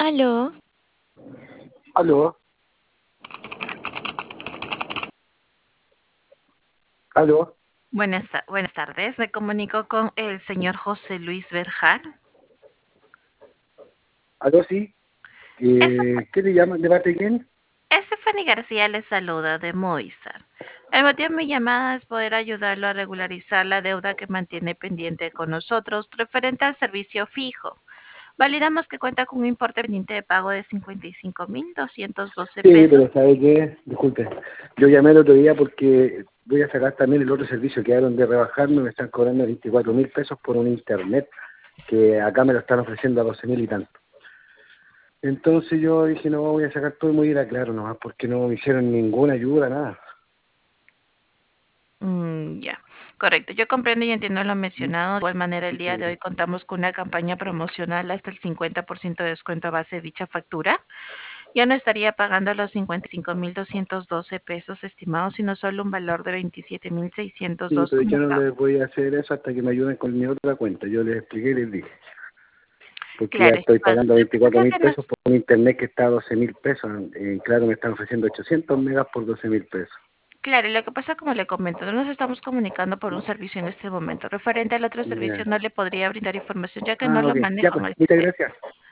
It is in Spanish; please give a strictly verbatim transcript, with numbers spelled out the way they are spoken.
Aló, Aló, aló, buenas, ta- buenas tardes. Me comunico con el señor José Luis Berjar. aló, sí. Estef- Eh, ¿qué le llaman? ¿De parte de quién? Stephanie García le saluda de Movistar. El motivo de mi llamada es poder ayudarlo a regularizar la deuda que mantiene pendiente con nosotros referente al servicio fijo. Validamos que cuenta con un importe pendiente de pago de cincuenta y cinco mil doscientos doce Sí, pesos. pero ¿sabe qué? Disculpe. Yo llamé el otro día porque voy a sacar también el otro servicio. Quedaron de rebajarme, me están cobrando veinticuatro mil pesos por un internet que acá me lo están ofreciendo a doce mil y tanto. Entonces yo dije, no, voy a sacar todo y me voy a ir a Claro nomás porque no me hicieron ninguna ayuda, nada. Mm, ya, correcto. Yo comprendo y entiendo lo ¿Mm? mencionado. De igual manera, el día de Eh, hoy contamos con una campaña promocional hasta el cincuenta por ciento de descuento a base de dicha factura. Ya no estaría pagando los cincuenta y cinco mil doscientos doce pesos estimados, sino solo un valor de veintisiete mil seiscientos sí, dos pero como yo no pago. les voy a hacer eso hasta que me ayuden con mi otra cuenta. Yo les expliqué y les dije. Porque ya Claro, estoy estimado. pagando Lo que veinticuatro pasa es mil que pesos nos, por un internet que está a doce mil pesos. En Claro me están ofreciendo ochocientos megas por doce mil pesos. claro, lo que pasa, como le comento, no nos estamos comunicando por un servicio en este momento. Referente al otro servicio, Ya. no le podría brindar información ya que no Ah, lo ok. Ya, manejo pues, en el muchas sistema. gracias.